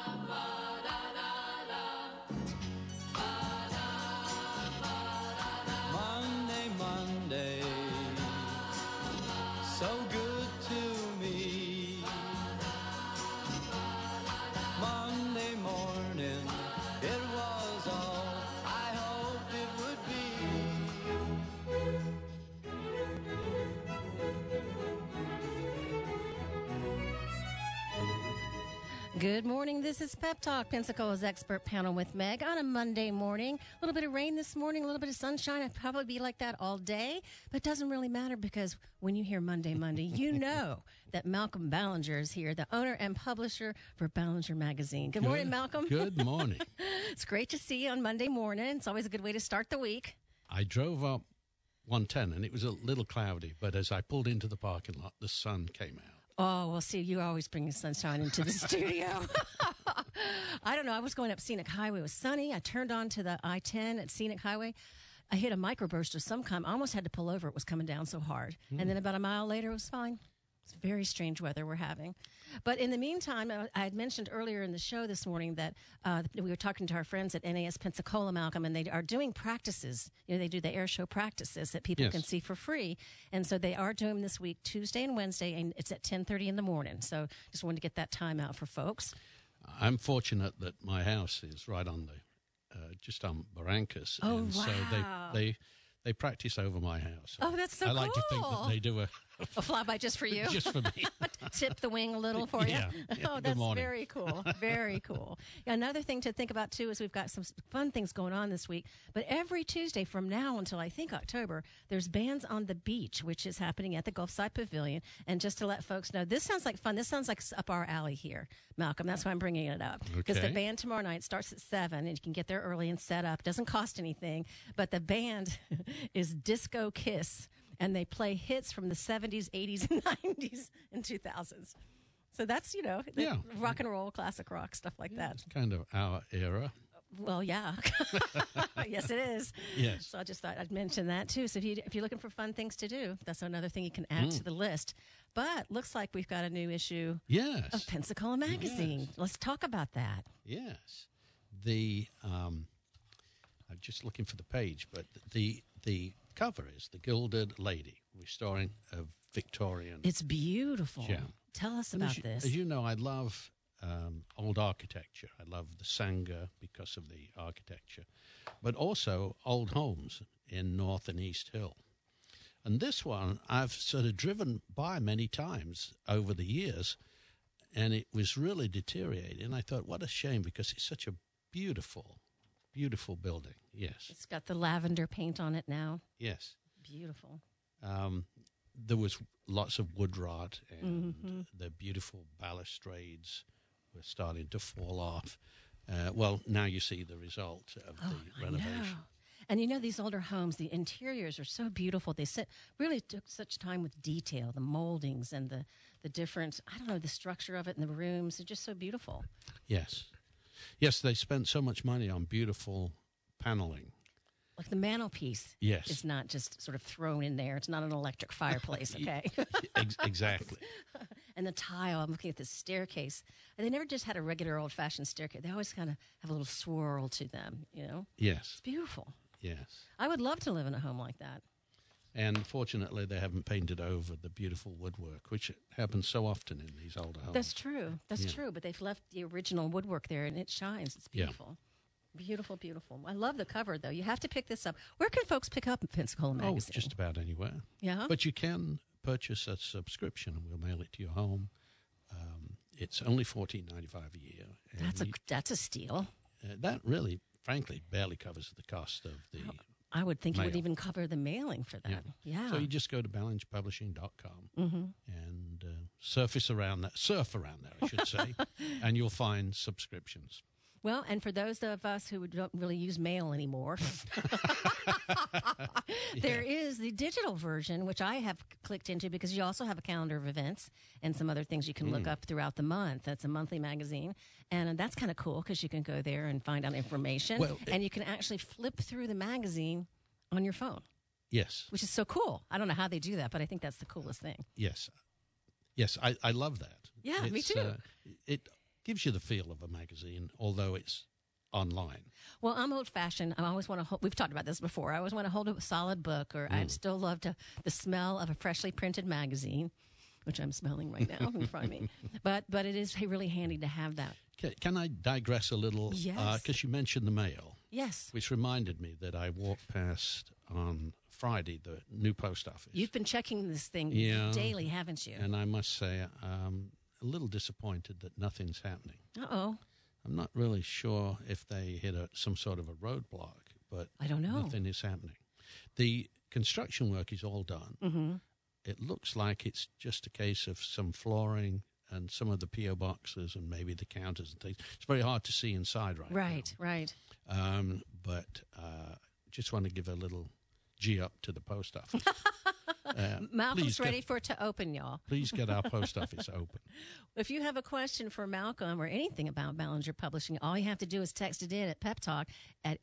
Monday, Monday, so good to me. Monday morning, it was all I hoped it would be. Good morning. This is Pep Talk, Pensacola's expert panel with Meg on a Monday morning. A little bit of rain this morning, a little bit of sunshine. It'd probably be like that all day, but it doesn't really matter because when you hear Monday, you know that Malcolm Ballinger is here, the owner and publisher for Ballinger Magazine. Good morning, Malcolm. Good morning. It's great to see you on Monday morning. It's always a good way to start the week. I drove up 110 and it was a little cloudy, but as I pulled into the parking lot, the sun came out. Oh, well, see, you always bring the sunshine into the studio. I don't know. I was going up Scenic Highway. It was sunny. I turned on to the I-10 at Scenic Highway. I hit a microburst of some kind. I almost had to pull over. It was coming down so hard. And then about a mile later, it was fine. It's very strange weather we're having. But in the meantime, I had mentioned earlier in the show this morning that we were talking to our friends at NAS Pensacola, Malcolm, and they are doing practices. You know, they do the air show practices that people can see for free. And so they are doing this week, Tuesday and Wednesday, and it's at 10:30 in the morning. So just wanted to get that time out for folks. I'm fortunate that my house is right on the, just on Barrancas. Oh, and wow. So they practice over my house. Oh, that's so I cool. like to think that they do a flyby just for you. Just for me. Tip the wing a little for you. Yeah. Oh, that's very cool. Very cool. Yeah, another thing to think about, too, is we've got some fun things going on this week. But every Tuesday from now until I think October, there's Bands on the Beach, which is happening at the Gulfside Pavilion. And just to let folks know, this sounds like fun. This sounds like up our alley here, Malcolm. That's why I'm bringing it up. Because the band tomorrow night starts at 7, and you can get there early and set up. It doesn't cost anything. But the band is Disco Kiss. And they play hits from the 70s, 80s, and 90s, and 2000s. So that's, you know, rock and roll, classic rock, stuff like that. It's kind of our era. Well, yeah. Yes, it is. Yes. So I just thought I'd mention that, too. So if you're looking for fun things to do, that's another thing you can add to the list. But looks like we've got a new issue of Pensacola Magazine. Yes. Let's talk about that. Yes. I'm just looking for the page, but the cover is the Gilded Lady, restoring a Victorian. It's beautiful. Gem. Tell us about this. As you know, I love old architecture. I love the Sanger because of the architecture, but also old homes in North and East Hill. And this one I've sort of driven by many times over the years, and it was really deteriorating. And I thought, what a shame, because it's such a beautiful building. Yes. It's got the lavender paint on it now. Yes. Beautiful. There was lots of wood rot, and the beautiful balustrades were starting to fall off. Well, now you see the result of the renovation. And you know, these older homes, the interiors are so beautiful. They really took such time with detail, the moldings and the different, I don't know, the structure of it and the rooms. They're just so beautiful. Yes. Yes, they spent so much money on beautiful paneling. Like the mantelpiece is not just sort of thrown in there. It's not an electric fireplace, okay? Exactly. And the tile, I'm looking at this staircase. And they never just had a regular old-fashioned staircase. They always kind of have a little swirl to them, you know? Yes. It's beautiful. Yes. I would love to live in a home like that. And fortunately, they haven't painted over the beautiful woodwork, which happens so often in these older homes. That's true. That's true. But they've left the original woodwork there, and it shines. It's beautiful. Yeah. Beautiful, beautiful. I love the cover, though. You have to pick this up. Where can folks pick up Pensacola Magazine? Oh, just about anywhere. Yeah? But you can purchase a subscription, and we'll mail it to your home. It's only $14.95 a year. That's a steal. That really, frankly, barely covers the cost of the I would think mail. it would even cover the mailing for that. Yeah. So you just go to BallingerPublishing.com and surf around there, I should say, and you'll find subscriptions. Well, and for those of us who don't really use mail anymore, there is the digital version, which I have clicked into because you also have a calendar of events and some other things you can look up throughout the month. That's a monthly magazine. And that's kind of cool because you can go there and find out information. And you can actually flip through the magazine on your phone. Yes. Which is so cool. I don't know how they do that, but I think that's the coolest thing. Yes. Yes, I love that. Yeah, me too. gives you the feel of a magazine, although it's online. Well, I'm old-fashioned. I always want to hold, we've talked about this before. I always want to hold a solid book, or I'd still love the smell of a freshly printed magazine, which I'm smelling right now in front of me. But it is really handy to have that. Can I digress a little? Yes. Because you mentioned the mail. Yes. Which reminded me that I walked past on Friday the new post office. You've been checking this thing daily, haven't you? And I must say, I'm a little disappointed that nothing's happening. Uh-oh. I'm not really sure if they hit some sort of a roadblock, but I don't know. Nothing is happening. The construction work is all done. Mm-hmm. It looks like it's just a case of some flooring and some of the P.O. boxes and maybe the counters and things. It's very hard to see inside right now. Right. But just want to give a little G up to the post office. Malcolm's ready for it to open, y'all. Please get our post office open. If you have a question for Malcolm or anything about Ballinger Publishing, all you have to do is text it in at Pep Talk at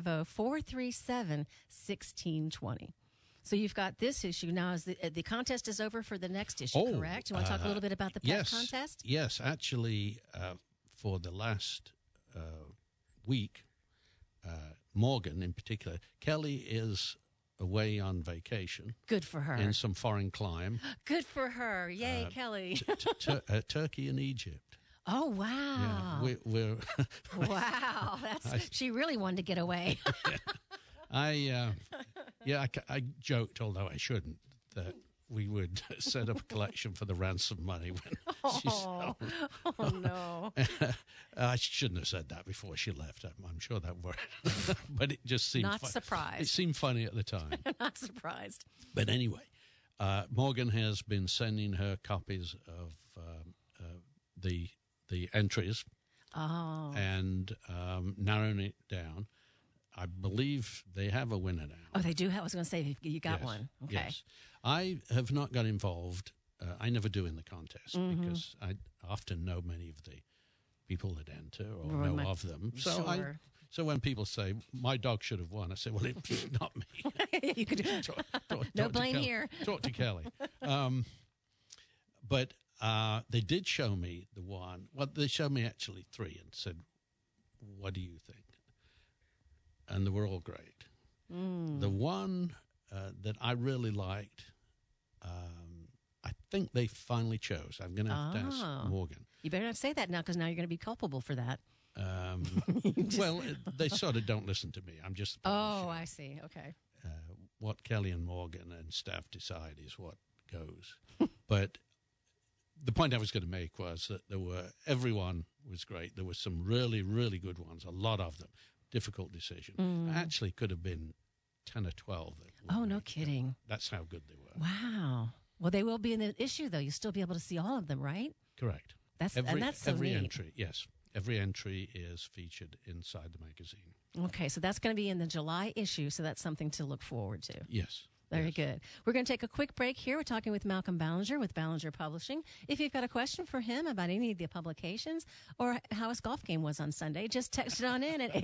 850-437-1620. So you've got this issue now. Is the contest is over for the next issue, correct? You want to talk a little bit about the Pep contest? Yes, actually, for the last week, Morgan in particular, Kelly is away on vacation. Good for her. In some foreign clime. Good for her. Yay, Kelly. Turkey and Egypt. Oh, wow. Yeah, we're wow. She really wanted to get away. I joked, although I shouldn't, that we would set up a collection for the ransom money when she's home. Oh, no. I shouldn't have said that before she left. I'm sure that worked. But it just seemed Not surprised. It seemed funny at the time. Not surprised. But anyway, Morgan has been sending her copies of the entries and narrowing it down. I believe they have a winner now. Oh, they do have. I was going to say, you got one. Okay. Yes. I have not got involved. I never do in the contest because I often know many of the people that enter or know of them. So so when people say, my dog should have won, I say, well, it's not me. You could no blame here. Talk to Kelly. But they did show me the one. Well, they showed me actually three and said, what do you think? And they were all great. The one that I really liked, I think they finally chose. I'm going to have to ask Morgan. You better not say that now, because now you're going to be culpable for that. Well, they sort of don't listen to me. I'm just the publisher. Oh, I see. Okay. What Kelly and Morgan and staff decide is what goes. But the point I was going to make was that everyone was great. There were some really, really good ones, a lot of them. Difficult decision. Actually could have been 10 or 12. Oh, no kidding. That's how good they were. Wow. Well, they will be in the issue, though. You'll still be able to see all of them, right? Correct. That's so every neat. entry, yes. Every entry is featured inside the magazine. Okay, so that's going to be in the July issue, so that's something to look forward to. Yes. Very good. We're going to take a quick break here. We're talking with Malcolm Ballinger with Ballinger Publishing. If you've got a question for him about any of the publications or how his golf game was on Sunday, just text it on in at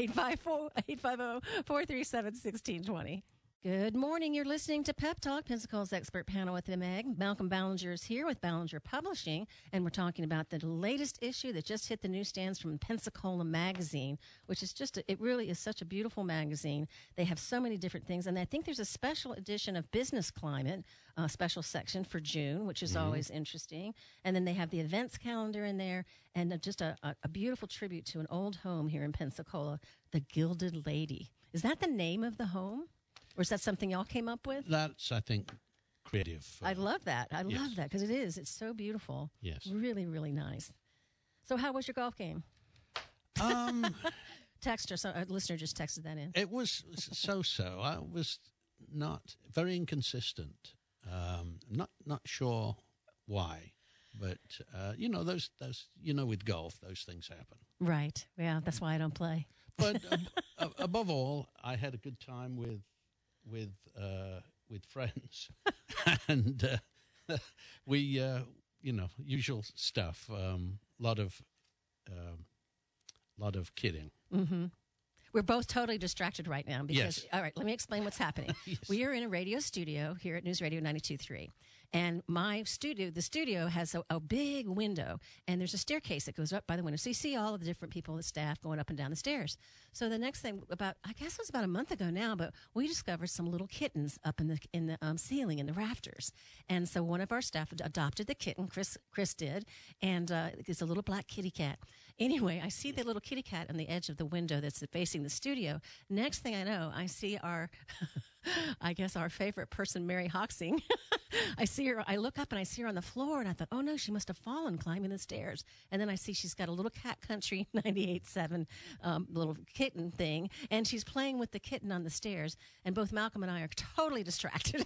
850-437-1620. Good morning. You're listening to Pep Talk, Pensacola's expert panel with Meg. Malcolm Ballinger is here with Ballinger Publishing, and we're talking about the latest issue that just hit the newsstands from Pensacola Magazine, which is it really is such a beautiful magazine. They have so many different things, and I think there's a special edition of Business Climate, a special section for June, which is always interesting. And then they have the events calendar in there, and just a beautiful tribute to an old home here in Pensacola, the Gilded Lady. Is that the name of the home? Or is that something y'all came up with? That's, I think, creative. I love that. I love that because it is. It's so beautiful. Yes. Really, really nice. So how was your golf game? Texter, so a listener just texted that in. It was so-so. I was not very inconsistent. Not sure why. But, those with golf, those things happen. Right. Yeah, that's why I don't play. But above all, I had a good time with friends, and we usual stuff. Lot of kidding. Mm-hmm. We're both totally distracted right now because, yes. All right, let me explain what's happening. Yes. We are in a radio studio here at News Radio 92.3, And the studio has a big window, and there's a staircase that goes up by the window. So you see all of the different people, the staff going up and down the stairs. So the next thing, I guess it was about a month ago now, but we discovered some little kittens up in the ceiling, in the rafters. And so one of our staff adopted the kitten, Chris did, and it's a little black kitty cat. Anyway, I see the little kitty cat on the edge of the window that's facing the studio. Next thing I know, I see our favorite person, Mary Hoxing. I see her. I look up and I see her on the floor, and I thought, oh no, she must have fallen climbing the stairs. And then I see she's got a little Cat Country 98.7 little kitten thing, and she's playing with the kitten on the stairs. And both Malcolm and I are totally distracted.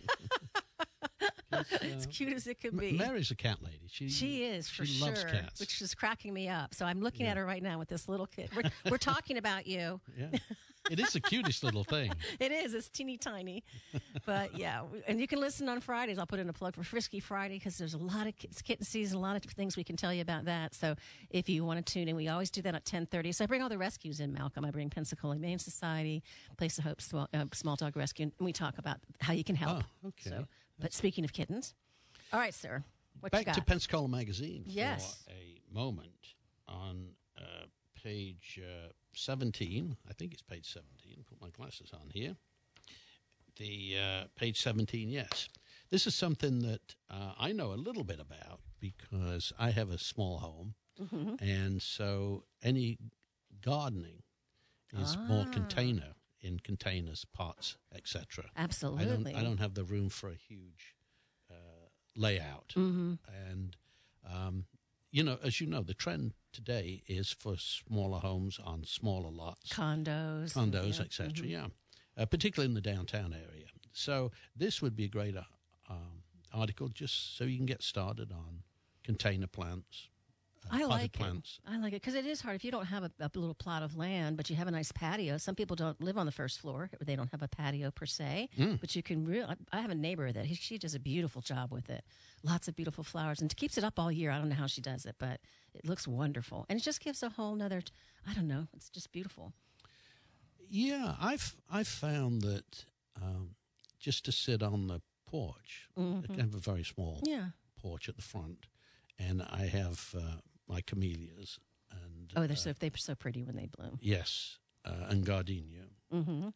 As cute as it could be. Mary's a cat lady. She is, for she sure. loves cats. Which is cracking me up. So I'm looking at her right now with this little kid. We're talking about you. Yeah. It is the cutest little thing. It is. It's teeny tiny. But yeah, and you can listen on Fridays. I'll put in a plug for Frisky Friday because there's a lot of kitten season, a lot of things we can tell you about that. So if you want to tune in, we always do that at 10:30. So I bring all the rescues in, Malcolm. I bring Pensacola Humane Society, Place of Hope, Small Dog Rescue, and we talk about how you can help. Oh, okay. So, but speaking of kittens, all right, sir. What Back you got? to Pensacola Magazine Yes. for a moment on page 17. I think it's page 17. Put my glasses on here. The page 17, yes. This is something that I know a little bit about because I have a small home. Mm-hmm. And so any gardening is more container in containers, pots, etc. Absolutely. I don't have the room for a huge layout. Mm-hmm. And, as you know, the trend today is for smaller homes on smaller lots. Condos, yeah. etc., mm-hmm. Yeah. Particularly in the downtown area. So this would be a great article just so you can get started on container plants. I like plants. I like it because it is hard. If you don't have a little plot of land, but you have a nice patio. Some people don't live on the first floor; they don't have a patio per se. But you can. I have a neighbor that she does a beautiful job with it. Lots of beautiful flowers, and keeps it up all year. I don't know how she does it, but it looks wonderful, and it just gives a whole nother. I don't know. It's just beautiful. Yeah, I've found that just to sit on the porch. Mm-hmm. I have a very small porch at the front, and I have. My camellias and they're so pretty when they bloom. Yes, and gardenia. Mm-hmm.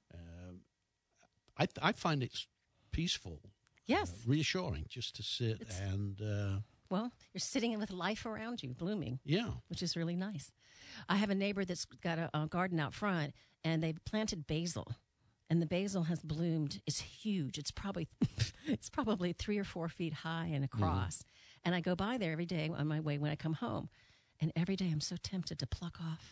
I find it's peaceful. Yes, reassuring just to sit and. Well, you're sitting with life around you, blooming. Yeah, which is really nice. I have a neighbor that's got a garden out front, and they planted basil. And the basil has bloomed. It's huge. It's probably 3 or 4 feet high and across. Mm. And I go by there every day on my way when I come home. And every day I'm so tempted to pluck off.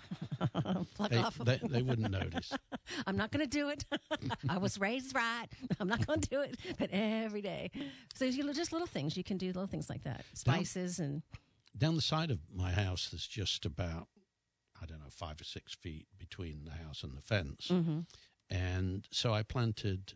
They wouldn't notice. I'm not going to do it. I was raised right. I'm not going to do it. But every day. So just little things. You can do little things like that. Spices Down the side of my house, there's just about, 5 or 6 feet between the house and the fence. Mm-hmm. And so I planted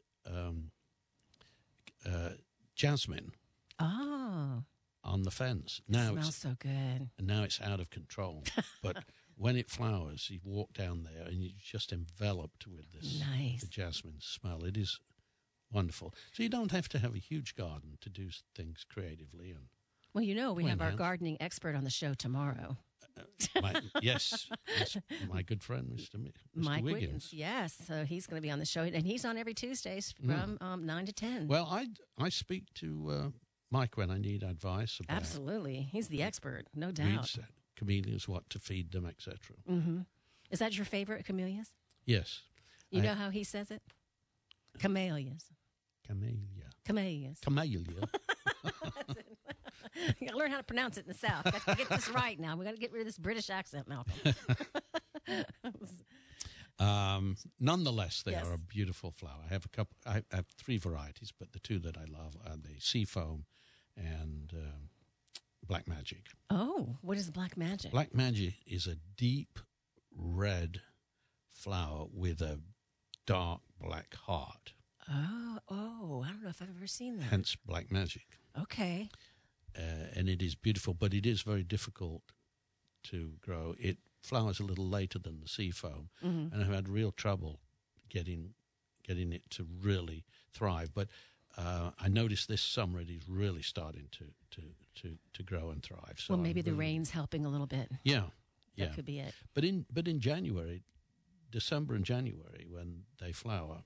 jasmine. Oh. On the fence. It smells so good. And now it's out of control. But when it flowers, you walk down there and you're just enveloped with this the jasmine smell. It is wonderful. So you don't have to have a huge garden to do things creatively. And we have our gardening expert on the show tomorrow. Yes, my good friend, Mr. Mike Wiggins. Yes, so he's going to be on the show, and he's on every Tuesdays from 9 to 10. Well, I speak to Mike when I need advice about. Absolutely, he's the expert, no doubt. Camellias, what to feed them, etc. Mm-hmm. Is that your favorite, camellias? Yes. You know how he says it? Camellias. Camellia. That's it. You got to learn how to pronounce it in the South. Got to get this right now. We got to get rid of this British accent, Malcolm. Nonetheless, they are a beautiful flower. I have I have 3 varieties, but the 2 that I love are the Seafoam and Black Magic. Oh, what is Black Magic? Black Magic is a deep red flower with a dark black heart. Oh, I don't know if I've ever seen that. Hence Black Magic. Okay. And it is beautiful, but it is very difficult to grow. It flowers a little later than the Seafoam, and I've had real trouble getting it to really thrive. But I noticed this summer it is really starting to grow and thrive. So Well, maybe the really- rain's helping a little bit. Yeah, yeah. That could be it. But in January, December and January, when they flower,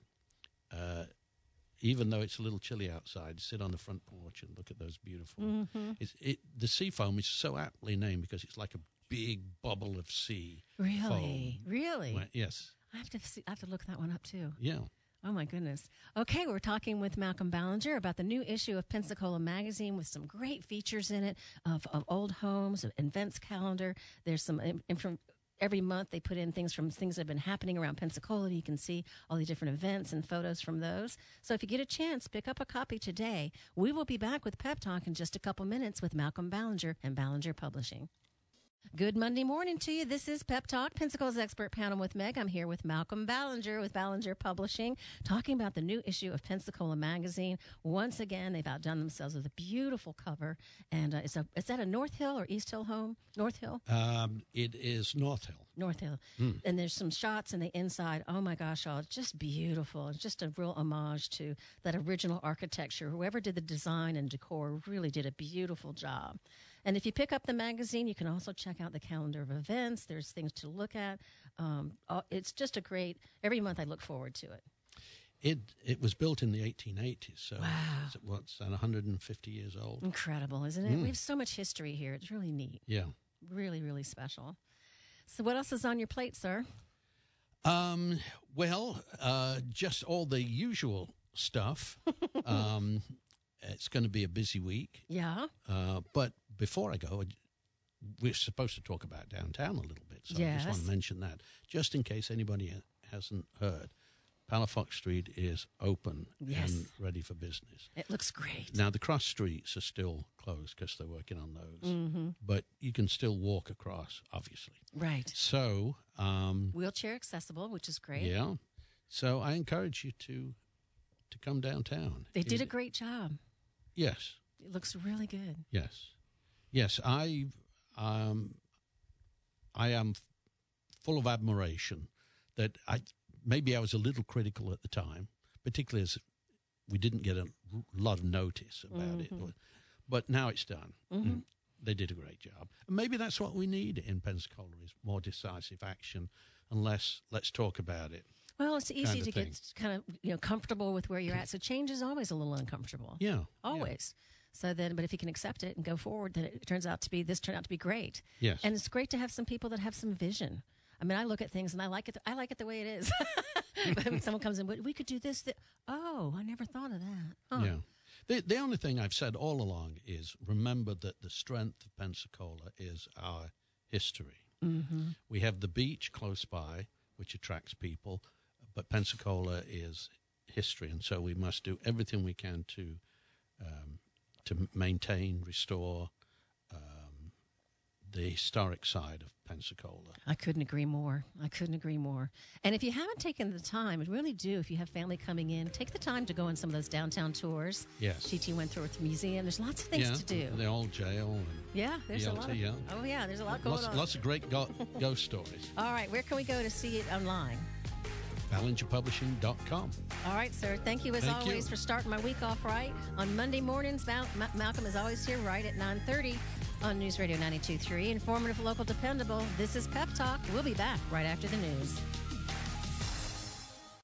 even though it's a little chilly outside, sit on the front porch and look at those beautiful. Mm-hmm. The sea foam is so aptly named because it's like a big bubble of sea. Really? foam. Really? Yes. I have to look that one up, too. Yeah. Oh, my goodness. Okay, we're talking with Malcolm Ballinger about the new issue of Pensacola Magazine with some great features in it of old homes, of events calendar. There's some every month they put in things that have been happening around Pensacola. You can see all the different events and photos from those. So if you get a chance, pick up a copy today. We will be back with Pep Talk in just a couple minutes with Malcolm Ballinger and Ballinger Publishing. Good Monday morning to you. This is Pep Talk, Pensacola's expert panel with Meg. I'm here with Malcolm Ballinger with Ballinger Publishing, talking about the new issue of Pensacola Magazine. Once again, they've outdone themselves with a beautiful cover. And is that a North Hill or East Hill home? North Hill? It is North Hill. North Hill. And there's some shots in the inside. Oh, my gosh, y'all. It's just beautiful. It's just a real homage to that original architecture. Whoever did the design and decor really did a beautiful job. And if you pick up the magazine, you can also check out the calendar of events. There's things to look at. It's just a great, every month I look forward to it. It was built in the 1880s, so Wow. what's that, 150 years old? Incredible, isn't it? We have so much history here. It's really neat. Yeah. Really, really special. So what else is on your plate, sir? Well, just all the usual stuff. It's going to be a busy week. Yeah. But before I go, we're supposed to talk about downtown a little bit, so I just want Yes. to mention that, just in case anybody hasn't heard. Palafox Street is open Yes. and ready for business. It looks great. Now, the cross streets are still closed because they're working on those, but you can still walk across, obviously. Right. So, Wheelchair accessible, which is great. yeah. So I encourage you to come downtown. They did a great job. Yes. It looks really good. Yes, yes. I am full of admiration that maybe I was a little critical at the time, particularly as we didn't get a lot of notice about it. But now it's done. They did a great job. And maybe that's what we need in Pensacola is more decisive action, and let's talk about it. Well, it's easy kind of to thing. get kind of comfortable with where you're at. So change is always a little uncomfortable. Yeah. Always. So then, but if you can accept it and go forward, then it turned out to be great. Yes. And it's great to have some people that have some vision. I mean, I look at things and I like it. I like it the way it is. But when someone comes in, we could do this. Oh, I never thought of that. Huh. Yeah. The only thing I've said all along is remember that the strength of Pensacola is our history. We have the beach close by, which attracts people, but Pensacola is history, and so we must do everything we can to maintain, restore the historic side of Pensacola. I couldn't agree more. And if you haven't taken the time, and really do, if you have family coming in, take the time to go on some of those downtown tours. Yes. TT went through with the museum. There's lots of things to do. The old jail. And Yeah, there's a lot. BLT, Oh, yeah, there's a lot going on. Lots of great ghost stories. All right, where can we go to see it online? BallingerPublishing.com. All right, sir. Thank you as Thank always you. for starting my week off right. On Monday mornings, Malcolm is always here right at 9:30 on News Radio 92.3. Informative, local, dependable. This is Pep Talk. We'll be back right after the news.